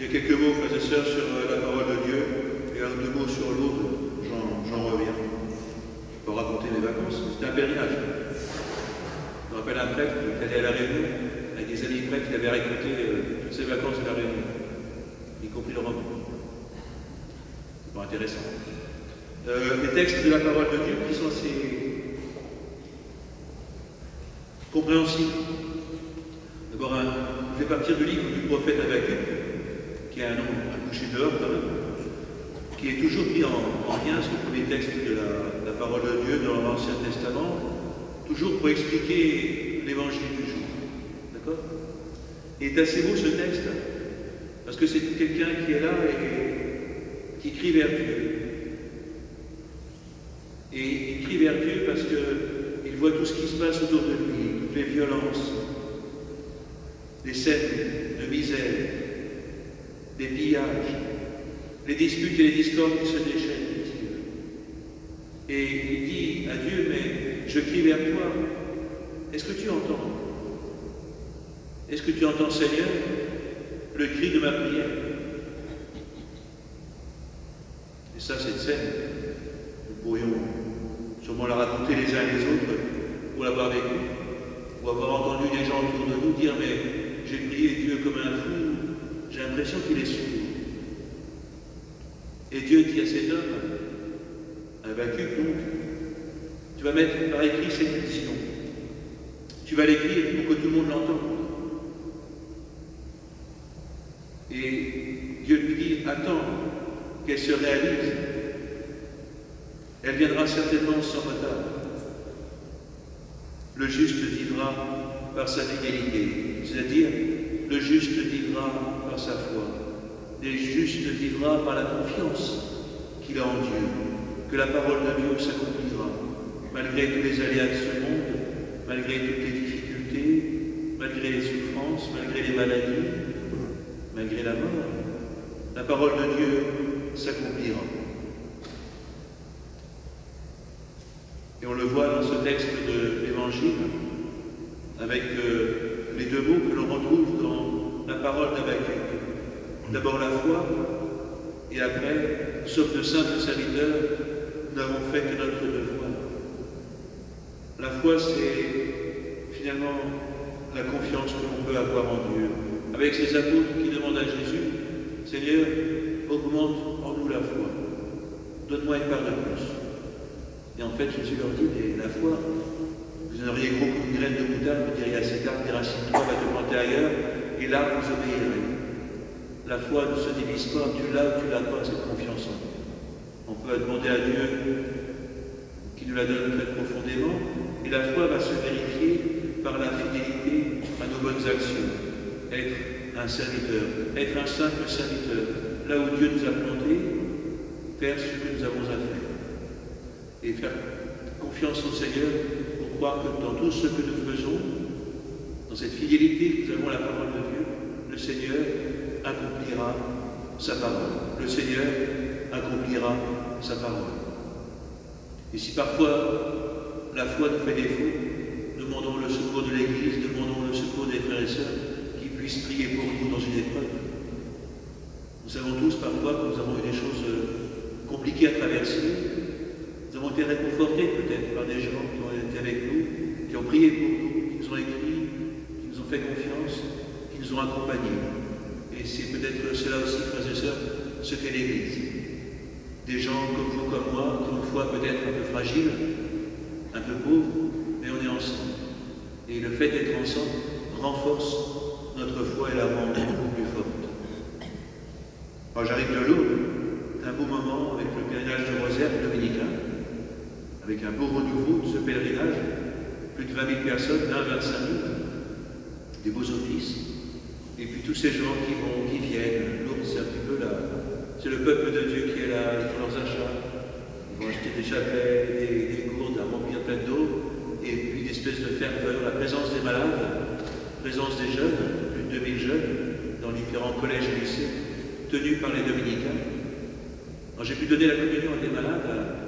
Il y a quelques mots, frères et sœurs, sur la parole de Dieu, et deux mots sur l'autre, j'en reviens. Je peux raconter mes vacances, c'était un pèlerinage. Je me rappelle un prêtre qui est allé à la Réunion, avec des amis prêtres, il avait raconté toutes ses vacances de la Réunion, y compris le roman. C'est pas intéressant. Les textes de la parole de Dieu qui sont assez compréhensibles. D'abord, je vais partir du livre du prophète Habacuc, qui a un nom à coucher dehors quand même, qui est toujours pris en lien sur le premier texte de la parole de Dieu dans l'Ancien Testament, toujours pour expliquer l'évangile du jour. D'accord? Il est assez beau ce texte, parce que c'est quelqu'un qui est là et qui crie vers Dieu. Et il crie vers Dieu parce qu'il voit tout ce qui se passe autour de lui, toutes les violences, les scènes de misère, des pillages, les disputes et les discordes qui se déchaînent, dit-il. Et il dit à Dieu, mais je crie vers toi, est-ce que tu entends? Est-ce que tu entends, Seigneur, le cri de ma prière? Et ça, cette scène, nous pourrions sûrement la raconter les uns les autres pour l'avoir vécu, pour avoir entendu des gens autour de nous dire, mais j'ai prié Dieu comme un fou, j'ai l'impression qu'il est sourd. Et Dieu dit à cet homme, Habacuc donc, tu vas mettre par écrit cette vision. Tu vas l'écrire pour que tout le monde l'entende. Et Dieu lui dit, attends qu'elle se réalise. Elle viendra certainement sans retard. Le juste vivra par sa fidélité, c'est-à-dire le juste vivra par sa foi. Le juste vivra par la confiance qu'il a en Dieu, que la parole de Dieu s'accomplira, malgré tous les aléas de ce monde, malgré toutes les difficultés, malgré les souffrances, malgré les maladies, malgré la mort. La parole de Dieu s'accomplira. Et on le voit dans ce texte de l'Évangile, avec les deux mots que l'on retrouve dans la parole d'Habacuc. D'abord la foi, et après, sauf de simples serviteurs, nous n'avons fait que notre devoir. La foi, c'est finalement la confiance que l'on peut avoir en Dieu. Avec ces apôtres qui demandent à Jésus, Seigneur, augmente en nous la foi. Donne-moi une part de plus. Et en fait, Jésus leur dit, mais la foi, vous en auriez gros comme une graine de moutarde, vous diriez à cet arbre, déracine-toi, va te planter ailleurs, et là, vous obéirez. La foi ne se divise pas, tu l'as ou tu l'as pas, cette confiance en Dieu. On peut demander à Dieu qui nous la donne très profondément, et la foi va se vérifier par la fidélité à nos bonnes actions. Être un serviteur, être un simple serviteur, là où Dieu nous a plantés, faire ce que nous avons à faire. Et faire confiance au Seigneur pour croire que dans tout ce que nous faisons, dans cette fidélité que nous avons à la parole de Dieu, le Seigneur accomplira sa parole. Le Seigneur accomplira sa parole. Et si parfois la foi nous fait défaut, demandons le secours de l'Église, demandons le secours des frères et sœurs qui puissent prier pour nous dans une épreuve. Nous savons tous parfois que nous avons eu des choses compliquées à traverser. Nous avons été réconfortés peut-être par des gens qui ont été avec nous, qui ont prié pour nous, qui nous ont écrit, qui nous ont fait confiance, qui nous ont accompagnés. Et c'est peut-être cela aussi, frères et sœurs, ce qu'est l'Église. Des gens comme vous, comme moi, qui ont une foi peut-être un peu fragile, un peu pauvre, mais on est ensemble. Et le fait d'être ensemble renforce notre foi et la rend beaucoup plus forte. Quand j'arrive de Lourdes, c'est un beau moment avec le pèlerinage de Rosaire dominicain, avec un beau renouveau de ce pèlerinage, plus de 20 000 personnes, là 25 000, des beaux offices, et puis tous ces gens qui vont, qui viennent. Lourdes, c'est un petit peu là, c'est le peuple de Dieu qui est là, ils font leurs achats, ils vont acheter des chapelets, des gourdes à remplir plein d'eau, et puis une espèce de ferveur, la présence des malades, la présence des jeunes, plus de 2000 jeunes, dans différents collèges et lycées, tenus par les dominicains. Alors j'ai pu donner la communion à des malades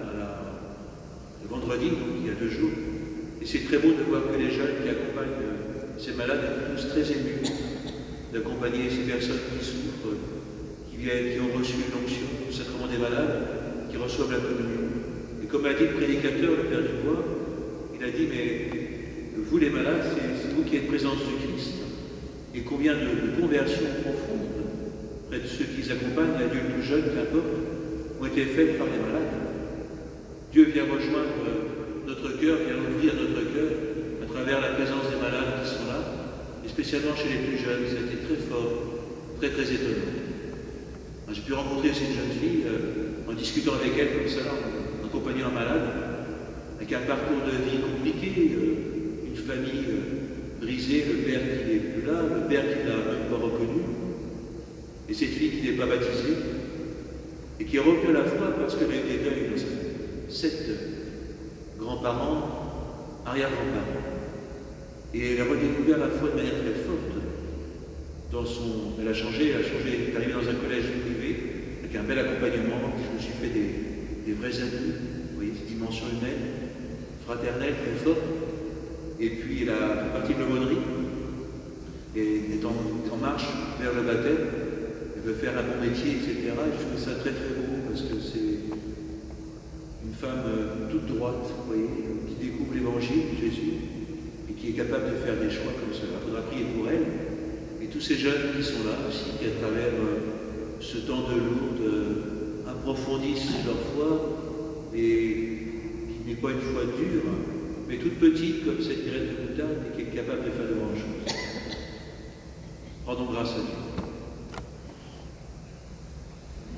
le vendredi, donc il y a 2 jours, et c'est très beau de voir que les jeunes qui accompagnent ces malades sont tous très émus d'accompagner ces personnes qui souffrent qui ont reçu l'onction, le sacrement des malades, qui reçoivent la communion. Et comme a dit le prédicateur, le Père Dubois, il a dit, mais vous les malades, c'est vous qui êtes présence du Christ. Et combien de conversions profondes, près de ceux qui les accompagnent, adultes ou jeunes, qu'importe, ont été faites par les malades. Dieu vient rejoindre notre cœur, vient ouvrir notre cœur à travers la présence des malades qui sont là, et spécialement chez les plus jeunes. Ça a été très fort, très très étonnant. J'ai pu rencontrer aussi une jeune fille en discutant avec elle comme ça, en accompagnant un malade, avec un parcours de vie compliqué, une famille brisée, le père qui n'est plus là, le père qui ne l'a même pas reconnu, et cette fille qui n'est pas baptisée, et qui est revenue à la foi parce que les deuils, 7 grands-parents, arrière-grands-parents. Et elle a redécouvert la foi de manière très forte. Elle a changé, elle est arrivée dans un collège privé, avec un bel accompagnement. Je me suis fait des vrais amis, vous voyez, cette dimension humaine, fraternelle, très forte. Et puis elle a fait partie de l'aumônerie, et est en marche vers le baptême. Elle veut faire un bon métier, etc. Et je trouve ça très très beau, parce que c'est une femme toute droite, vous voyez, qui découvre l'évangile de Jésus, et qui est capable de faire des choix comme cela. Il faudra prier pour elle. Et tous ces jeunes qui sont là aussi, qui à travers ce temps de Lourdes approfondissent leur foi, et qui n'est pas une foi dure, mais toute petite comme cette graine de moutarde, et qui est capable de faire de grandes choses. Rendons grâce à Dieu.